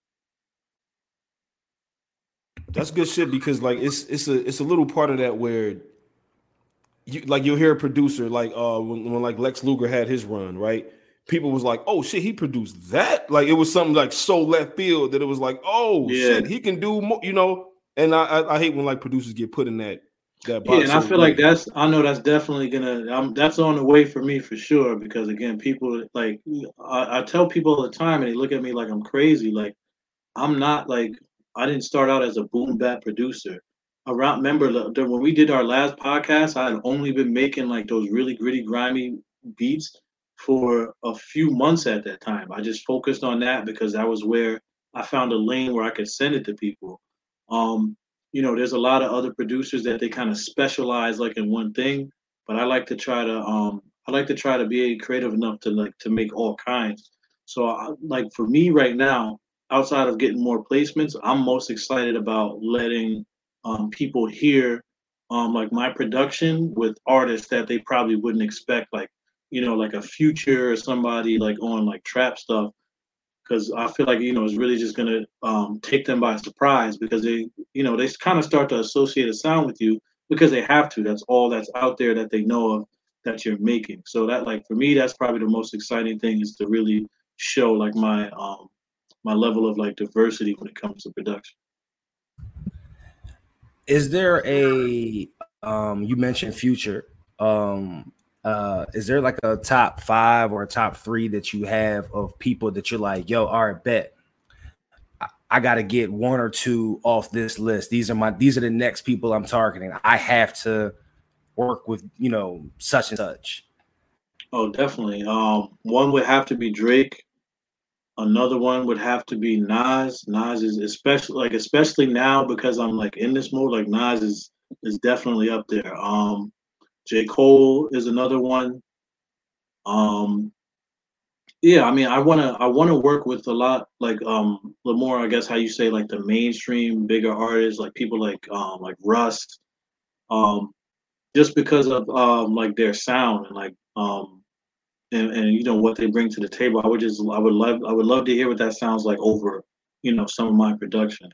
That's good shit because like it's it's a it's a little part of that where you like you'll hear a producer like uh when, when like Lex Luger had his run, right? People was like, oh shit, he produced that. Like it was something like so left field that it was like, oh Yeah. shit, he can do more, you know. And I, I I hate when like producers get put in that that box. Yeah, and I So, feel like that's I know that's definitely gonna um that's on the way for me for sure because again people like I, I tell people all the time and they look at me like I'm crazy. Like I'm not like I didn't start out as a boom bap producer. Around remember the, the, when we did our last podcast, I had only been making like those really gritty, grimy beats for a few months at that time. I just focused on that because that was where I found a lane where I could send it to people. Um, you know, there's a lot of other producers that they kind of specialize like in one thing, but I like to try to um I like to try to be creative enough to like to make all kinds. So I, like for me right now, outside of getting more placements, I'm most excited about letting um, people hear um, like my production with artists that they probably wouldn't expect, like you know, like a Future or somebody like on like trap stuff, because I feel like you know it's really just gonna um, take them by surprise because they you know they kind of start to associate a sound with you because they have to. That's all that's out there that they know of that you're making. So that like for me, that's probably the most exciting thing is to really show like my um my level of like diversity when it comes to production. Is there a um you mentioned Future? Um uh is there like a top five or a top three that you have of people that you're like, yo, all right, bet I, I gotta get one or two off this list. These are my these are the next people I'm targeting. I have to work with, you know, such and such. Oh, definitely. Um, one would have to be Drake. Another one would have to be Nas. Nas is especially like especially now because I'm like in this mode. Like Nas is is definitely up there. Um, J. Cole is another one. Um, yeah, I mean, I wanna I wanna work with a lot like um the more I guess how you say like the mainstream bigger artists like people like um like Rust. Um, just because of um like their sound and like um and, and you know what they bring to the table. I would just I would love I would love to hear what that sounds like over, you know, some of my production.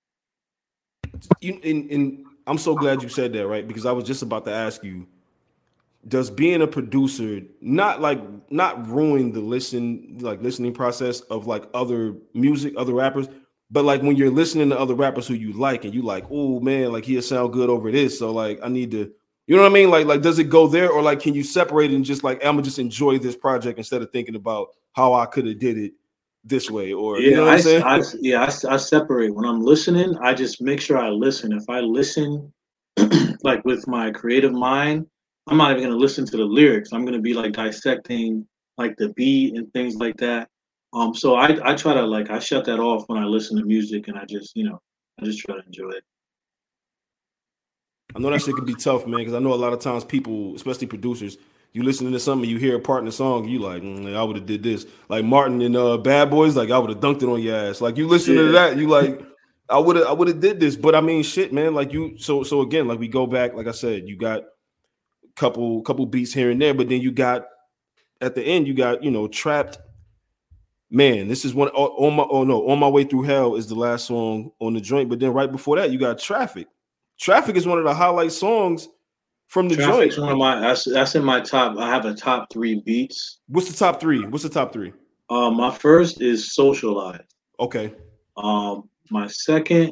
You and, and I'm so glad you said that, right? Because I was just about to ask you, does being a producer not like not ruin the listen like listening process of like other music, other rappers, but like when you're listening to other rappers who you like and you like, oh man, like he'll sound good over this, so like I need to, you know what I mean? Like like does it go there, or like can you separate it and just like I'm gonna just enjoy this project instead of thinking about how I could have did it this way, or yeah, you know what I, I'm saying? I, yeah, I, I separate when I'm listening. I just make sure I listen. If I listen, like with my creative mind, I'm not even gonna listen to the lyrics. I'm gonna be like dissecting like the beat and things like that. Um, so I, I try to like I shut that off when I listen to music, and I just you know I just try to enjoy it. I know that shit can be tough, man, because I know a lot of times people, especially producers, you listen to something, you hear a part in the song, you like, mm, I would have did this. Like Martin and uh, Bad Boys, like I would have dunked it on your ass. Like you listen Yeah. to that, you like, I would have, I would have did this. But I mean, shit, man. Like you, so, so again, like we go back, like I said, you got a couple, couple beats here and there, but then you got at the end, you got, you know, Trapped. Man, this is one on my, oh no, On My Way Through Hell is the last song on the joint. But then right before that, you got Traffic. Traffic is one of the highlight songs from the Traffic's joint. one of my that's that's in my top. I have a top three beats. What's the top three? What's the top three? Uh, my first is Socialize. Okay. Um, my second,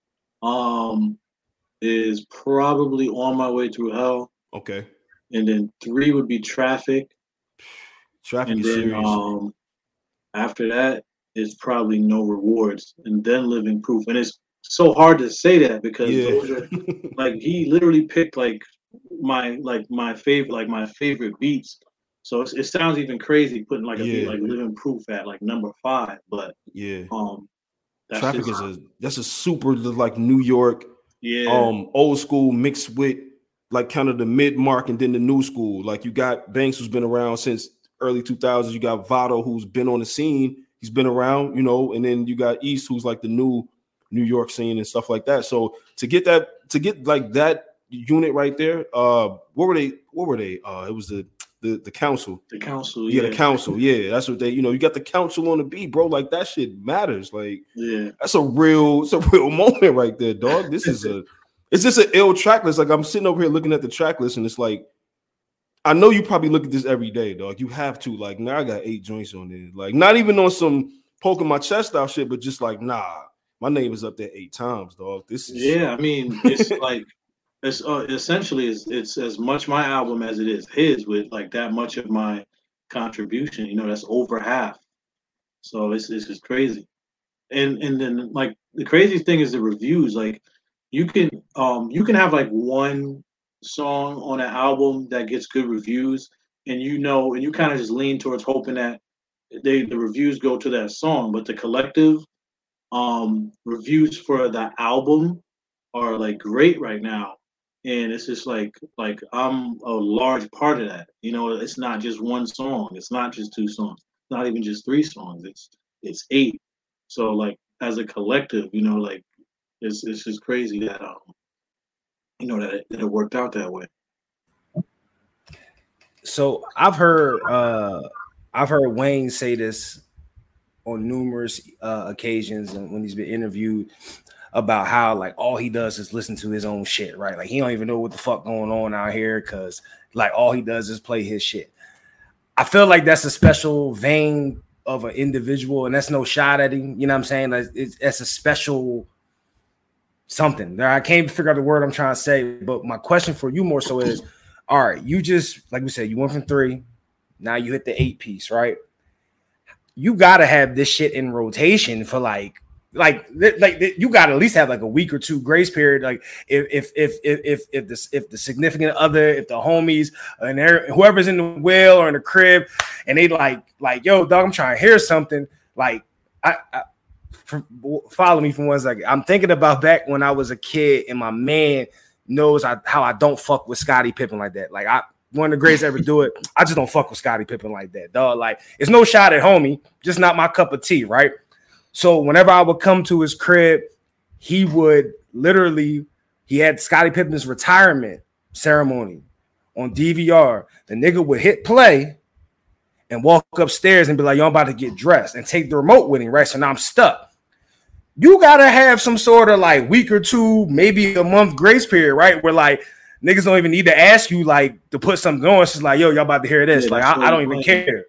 um, is probably On My Way Through Hell. Okay. And then three would be Traffic. Traffic and is then serious. um, after that is probably No Rewards, and then Living Proof. And it's so hard to say that because Yeah. those are like he literally picked like my like my favorite like my favorite beats. So it's, it sounds even crazy putting like a beat Yeah. like Living Proof at like number five, but Yeah. um, that's Traffic just, is a that's a super like New York, yeah, um, old school mixed with like kind of the mid mark and then the new school. Like you got Banks, who's been around since early two thousands. You got Vado, who's been on the scene. He's been around, you know, and then you got East, who's like the new New York scene and stuff like that. So to get that, to get like that unit right there, uh, what were they? What were they? Uh, it was the the the council. the council, Yeah, yeah, the council. Yeah, that's what they. You know, you got the council on the beat, bro. Like that shit matters. Like yeah. that's a real, it's a real moment right there, dog. This is a, it's just an ill track list. Like I'm sitting over here looking at the track list, and it's like, I know you probably look at this every day, dog. You have to. Like now, I got eight joints on there. Like not even on some poking my chest out shit, but just like, nah, my name is up there eight times, dog. This is Yeah, I mean, it's like it's uh, essentially it's, it's as much my album as it is his, with like that much of my contribution. You know, that's over half. So it's it's just crazy. And and then like the crazy thing is the reviews. Like you can um you can have like one song on an album that gets good reviews, and you know, and you kind of just lean towards hoping that they the reviews go to that song, but the collective um reviews for the album are like great right now, and it's just like like I'm a large part of that. You know, it's not just one song, it's not just two songs, not even just three songs, it's it's eight. So like as a collective, you know, like it's it's just crazy that um you know that it, that it worked out that way. So I've heard uh I've heard Wayne say this on numerous uh, occasions and when he's been interviewed about how like all he does is listen to his own shit, right? Like he don't even know what the fuck going on out here because like all he does is play his shit. I feel like that's a special vein of an individual, and that's no shot at him. You know what I'm saying? Like it's, it's a special something. There, I can't figure out the word I'm trying to say, but my question for you more so is, all right, you just like we said, you went from three, now you hit the eight piece, right? You gotta have this shit in rotation for like, like, like you gotta at least have like a week or two grace period. Like if if if if if if the if the significant other, if the homies and whoever's in the wheel or in the crib, and they like like yo dog, I'm trying to hear something. Like I, I for, follow me for one second. I'm thinking about back when I was a kid, and my man knows I, how I don't fuck with Scottie Pippen like that. Like I. One of the greats ever do it. I just don't fuck with Scottie Pippen like that, dog. Like, it's no shot at homie, just not my cup of tea, right? So whenever I would come to his crib, he would literally, he had Scottie Pippen's retirement ceremony on D V R. The nigga would hit play, and walk upstairs and be like, yo, I'm about to get dressed and take the remote with him, right? So now I'm stuck. You gotta have some sort of like week or two, maybe a month grace period, right? Where like niggas don't even need to ask you like to put something on. It's just like, yo, y'all about to hear this. Yeah, like I, I don't even care.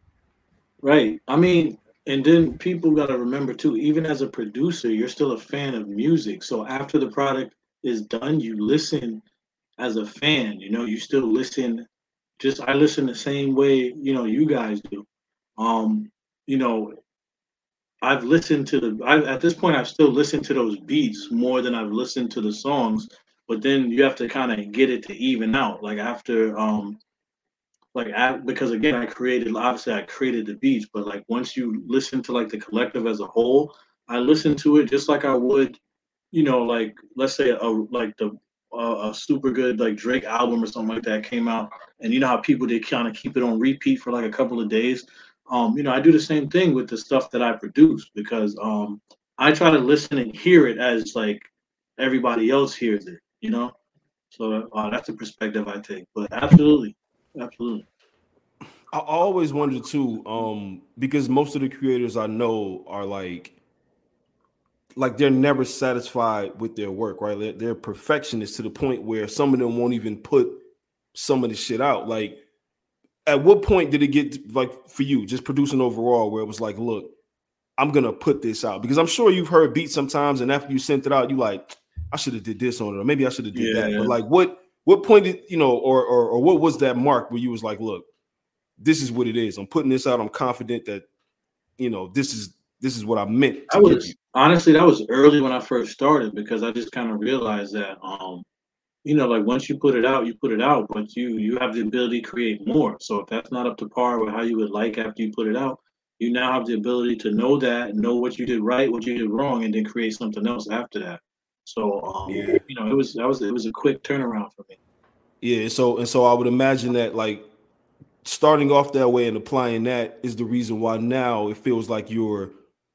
Right. I mean, and then people gotta remember too, even as a producer, you're still a fan of music. So after the product is done, you listen as a fan, you know, you still listen. Just I listen the same way, you know, you guys do. Um, you know, I've listened to the I, at this point I've still listened to those beats more than I've listened to the songs, but then you have to kind of get it to even out. Like after um like I, because again I created obviously I created the beats, but like once you listen to like the collective as a whole, I listen to it just like I would, you know, like let's say a like the uh, a super good like Drake album or something like that came out, and you know how people they kind of keep it on repeat for like a couple of days. Um, you know, I do the same thing with the stuff that I produce because um, I try to listen and hear it as like everybody else hears it, you know? So uh, that's the perspective I take. But absolutely, absolutely. I always wondered too, um, because most of the creators I know are like, like they're never satisfied with their work, right? They're, they're perfectionists to the point where some of them won't even put some of the shit out. Like, at what point did it get like for you, just producing overall, where it was like, look, I'm gonna put this out? Because I'm sure you've heard beats sometimes, and after you sent it out, you like, I should have did this on it, or maybe I should have did yeah, that. Yeah. But like, what what point did you know, or, or or what was that mark where you was like, look, this is what it is. I'm putting this out. I'm confident that you know this is this is what I meant. I was honestly that was early when I first started because I just kind of realized that um. you know, like once you put it out, you put it out, but you you have the ability to create more. So if that's not up to par with how you would like after you put it out, you now have the ability to know that, know what you did right, what you did wrong, and then create something else after that. So um, yeah. you know, it was that was it was a quick turnaround for me. Yeah, so and so I would imagine that like starting off that way and applying that is the reason why now it feels like you're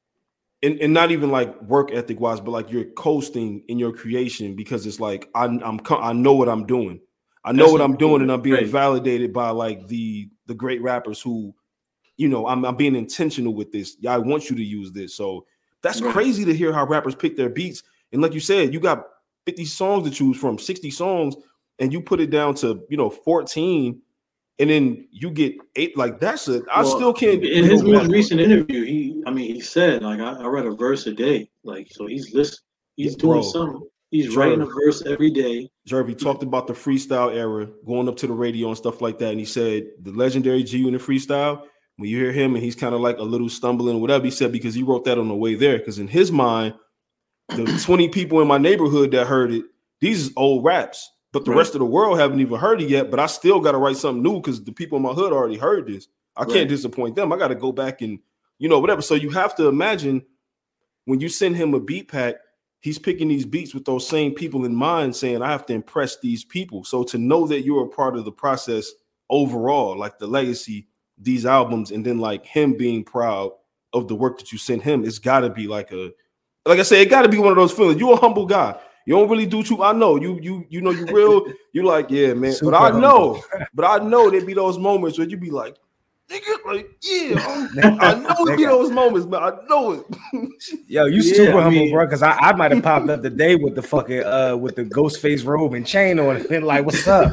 And, and not even like work ethic wise, but like you're coasting in your creation because it's like I, I'm I know what I'm doing, I know That's what I'm doing, and I'm being great. validated by like the the great rappers who, you know, I'm I'm being intentional with this. Yeah, I want you to use this. So that's right. Crazy to hear how rappers pick their beats. And like you said, you got fifty songs to choose from, sixty songs, and you put it down to you know fourteen. And then you get eight, like that's it. I well, still can't. In his most recent interview, he, I mean, he said like I, I read a verse a day, like so he's listening, he's yeah, doing bro. something. He's Jerv, writing a verse every day. Jerv, he talked about the freestyle era, going up to the radio and stuff like that, and he said the legendary G Unit freestyle. When you hear him and he's kind of like a little stumbling, whatever he said, because he wrote that on the way there. Because in his mind, the twenty people in my neighborhood that heard it, these old raps. But the right. rest of the world haven't even heard it yet. But I still got to write something new because the people in my hood already heard this. I right. can't disappoint them. I got to go back and, you know, whatever. So you have to imagine when you send him a beat pack, he's picking these beats with those same people in mind, saying, I have to impress these people. So to know that you're a part of the process overall, like the legacy, these albums, and then like him being proud of the work that you sent him, it's got to be like a, like I said, it got to be one of those feelings. You're a humble guy. You don't really do too. I know you. You. You know you real. You like yeah, man. Super but I know. But I know there'd be those moments where you be like, nigga, like yeah. I know it'd be those moments, man. I know it. Yo, you yeah, super I humble, mean, bro. Because I, I might have popped up today with the fucking uh with the ghost face robe and chain on it, and like, what's up?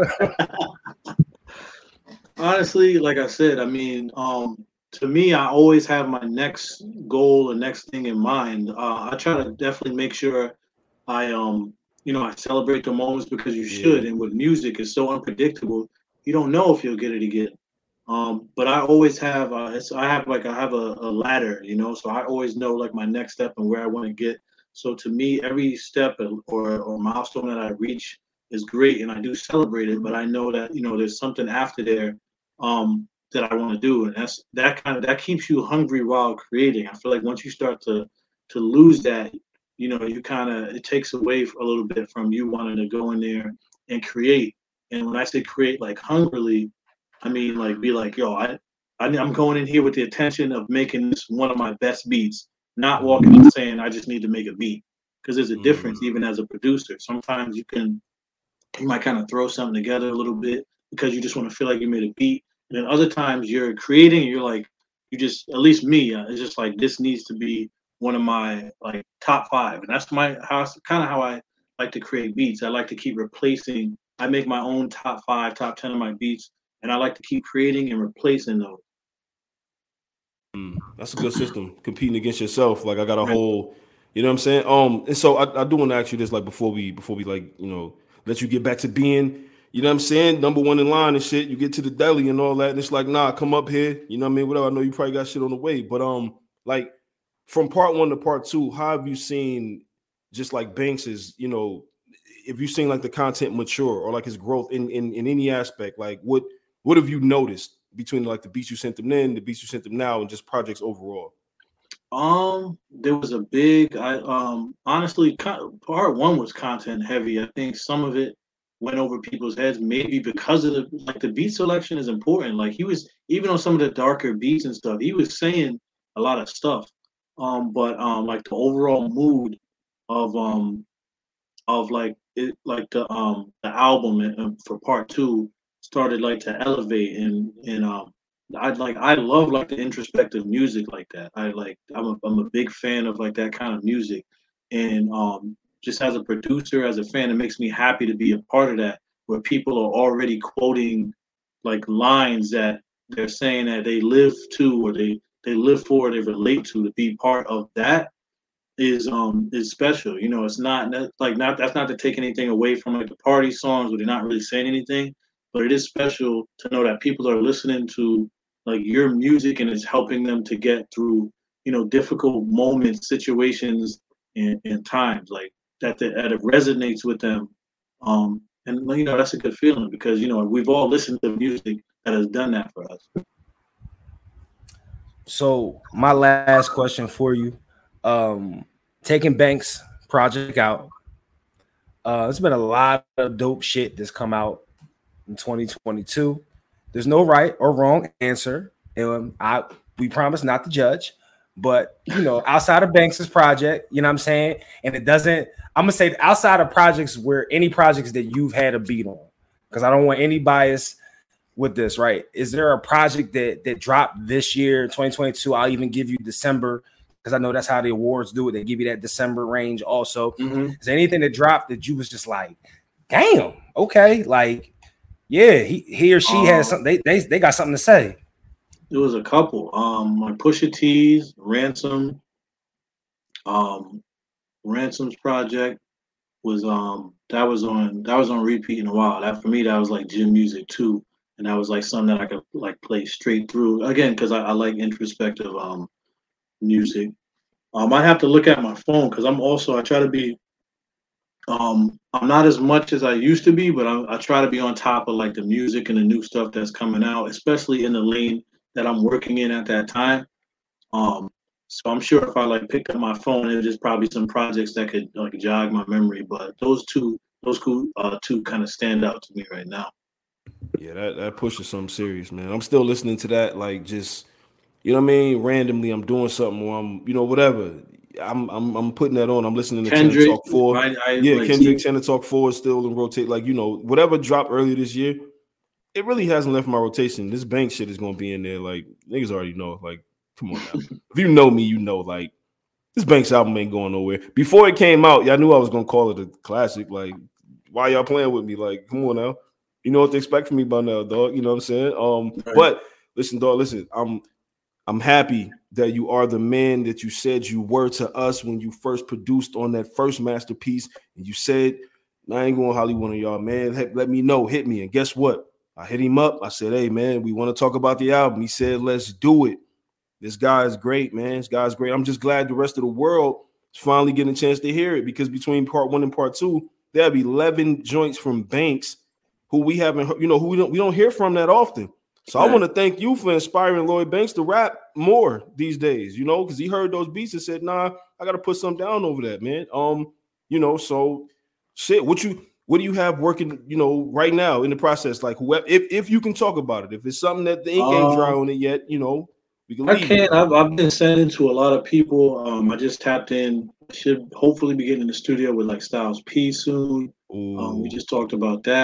Honestly, like I said, I mean, um, to me, I always have my next goal, the next thing in mind. Uh, I try to definitely make sure. I um you know I celebrate the moments because you should, yeah. and with music it's so unpredictable. You don't know if you'll get it again. Um, but I always have uh, it's, I have like I have a, a ladder, you know, so I always know like my next step and where I want to get. So to me, every step or or milestone that I reach is great, and I do celebrate it. But I know that you know there's something after there um that I want to do, and that's that kind of that keeps you hungry while creating. I feel like once you start to to lose that. You know, you kind of, it takes away a little bit from you wanting to go in there and create. And when I say create like hungrily, I mean like be like, yo, I, I I'm going in here with the intention of making this one of my best beats, not walking in saying I just need to make a beat. Because there's a mm-hmm. difference even as a producer. Sometimes you can, you might kind of throw something together a little bit because you just want to feel like you made a beat. And then other times you're creating, and you're like, you just, at least me, uh, it's just like, this needs to be one of my like top five. And that's my how kind of how I like to create beats. I like to keep replacing. I make my own top five, top ten of my beats, and I like to keep creating and replacing those. Mm, that's a good system. Competing against yourself. Like I got a whole, you know what I'm saying? Um, and so I, I do want to ask you this, like before we before we like, you know, let you get back to being, you know what I'm saying, number one in line and shit. You get to the deli and all that, and it's like, nah, come up here. You know what I mean? Whatever. I know you probably got shit on the way, but um, like from part one to part two, how have you seen just like Banks's, you know, if you've seen like the content mature or like his growth in in, in any aspect, like what what have you noticed between like the beats you sent them then, the beats you sent them now, and just projects overall? Um, there was a big. I um honestly, part one was content heavy. I think some of it went over people's heads, maybe because of the like the beat selection is important. Like he was even on some of the darker beats and stuff, he was saying a lot of stuff. Um, but um, like the overall mood of um of like it like the um the album and, for part two started like to elevate and and um I like I love like the introspective music like that. I like I'm a I'm a big fan of like that kind of music, and um just as a producer, as a fan, it makes me happy to be a part of that, where people are already quoting like lines that they're saying that they live to or they they live for or they relate to. To be part of that is um is special. You know, it's not like not that's not to take anything away from like the party songs where they're not really saying anything, but it is special to know that people are listening to like your music and it's helping them to get through, you know, difficult moments, situations, and, and times like that, that that it resonates with them. Um, and you know, that's a good feeling because, you know, we've all listened to music that has done that for us. So my last question for you, um, taking Banks project out, uh, there's been a lot of dope shit that's come out in twenty twenty-two. There's no right or wrong answer. Um, I we promise not to judge, but you know, outside of Banks's project, you know what I'm saying? And it doesn't, I'm gonna say outside of projects where any projects that you've had a beat on, because I don't want any bias with this, right? Is there a project that that dropped this year, twenty twenty-two? I'll even give you December, because I know that's how the awards do it. They give you that December range also. Mm-hmm. Is there anything that dropped that you was just like, damn, okay, like, yeah, he, he or she um, has something. They, they they got something to say. There was a couple. Um, like Pusha T's Ransom. Um, Ransom's project was um that was on that was on repeat in a while. That for me that was like gym music too, and that was like something that I could like play straight through again because I, I like introspective um music. Um, I have to look at my phone because I'm also I try to be. Um, I'm not as much as I used to be, but I, I try to be on top of like the music and the new stuff that's coming out, especially in the lane that I'm working in at that time. Um, so I'm sure if I like picked up my phone, there's just probably some projects that could like jog my memory. But those two, those cool, uh, two kind of stand out to me right now. Yeah, that that pushes something serious, man. I'm still listening to that, like just you know what I mean. Randomly, I'm doing something, or I'm you know whatever. I'm I'm I'm putting that on. I'm listening to Kendrick Talk Four. I, I, yeah, like, Kendrick Channel Talk Four is still in rotate. Like you know, whatever dropped earlier this year, it really hasn't left my rotation. This bank shit is gonna be in there. Like niggas already know. Like, come on now. If you know me, you know. Like this Banks album ain't going nowhere. Before it came out, y'all knew I was gonna call it a classic. Like, why y'all playing with me? Like, come on now. You know what to expect from me by now, dog. You know what I'm saying? Um, right. But listen, dog. Listen, I'm I'm happy that you are the man that you said you were to us when you first produced on that first masterpiece. And you said, I ain't going to Hollywood on y'all, man. Hey, let me know. Hit me. And guess what? I hit him up. I said, hey, man, we want to talk about the album. He said, let's do it. This guy is great, man. This guy's great. I'm just glad the rest of the world is finally getting a chance to hear it because between part one and part two, there have eleven joints from Banks who we haven't, you know, who we don't, we don't hear from that often. So I want to thank you for inspiring Lloyd Banks to rap more these days, you know, because he heard those beats and said, nah, I got to put something down over that, man. Um, you know, so shit, what you what do you have working, you know, right now in the process? Like whoever, if, if you can talk about it, if it's something that the ink ain't dry on it yet, you know, we can I leave can. I've, I've been sending to a lot of people. Um, I just tapped in, should hopefully be getting in the studio with like Styles P soon. Um, we just talked about that.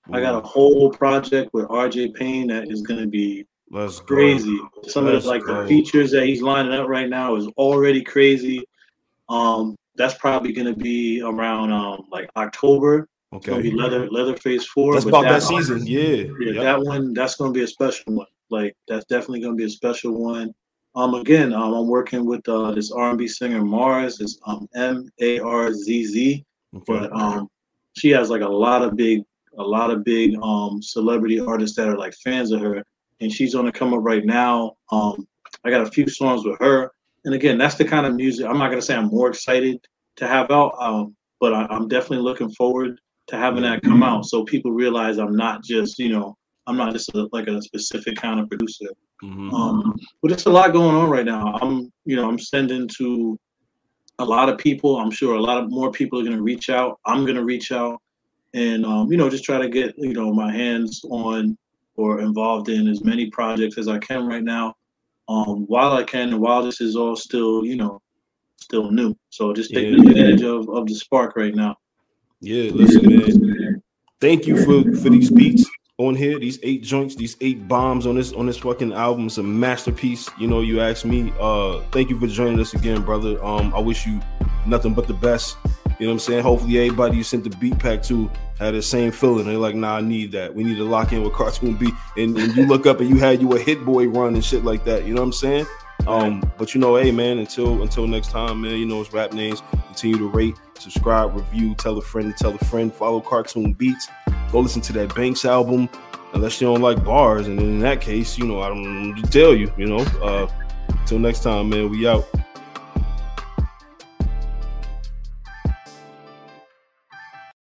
I got a whole project with R J Payne that is going to be Let's crazy. Go. Some Let's of the, like go. the features that he's lining up right now is already crazy. Um, that's probably going to be around um like October. Okay. It's going to be Leather Leatherface four. That's but about that, that season. Yeah. Yeah, Yep. that one. That's going to be a special one. Like that's definitely going to be a special one. Um, again, um, I'm working with uh this R and B singer Mars. It's um M A R Z Z. Okay. But um, she has like a lot of big, a lot of big um celebrity artists that are like fans of her, and she's on the come up right now. Um, I got a few songs with her, and again, that's the kind of music. I'm not gonna say I'm more excited to have out, um, but I, I'm definitely looking forward to having that come out, so people realize I'm not just, you know, I'm not just a, like a specific kind of producer. Mm-hmm. Um, but there's a lot going on right now. I'm, you know, I'm sending to a lot of people. I'm sure a lot of more people are going to reach out. I'm going to reach out and, um, you know, just try to get, you know, my hands on or involved in as many projects as I can right now, um, while I can and while this is all still, you know, still new. So just taking Yeah. advantage of, of the spark right now. Yeah, listen, man. Thank you for, for these beats on here, these eight joints, these eight bombs on this on this fucking album. It's a masterpiece. You know, you asked me. Uh, thank you for joining us again, brother. Um, I wish you nothing but the best. You know what I'm saying? Hopefully everybody you sent the beat pack to had the same feeling. They're like, nah, I need that. We need to lock in with Cartoon Beat. And, and you look up and you had you a Hit Boy run and shit like that. You know what I'm saying? Um, but you know, hey man, until until next time, man, you know, it's Rap Names. Continue to rate, subscribe, review, tell a friend to tell a friend, follow Cartoon Beats, go listen to that Banks album, unless you don't like bars. And in that case, you know, I don't know what to tell you, you know. Uh, until next time, man, we out.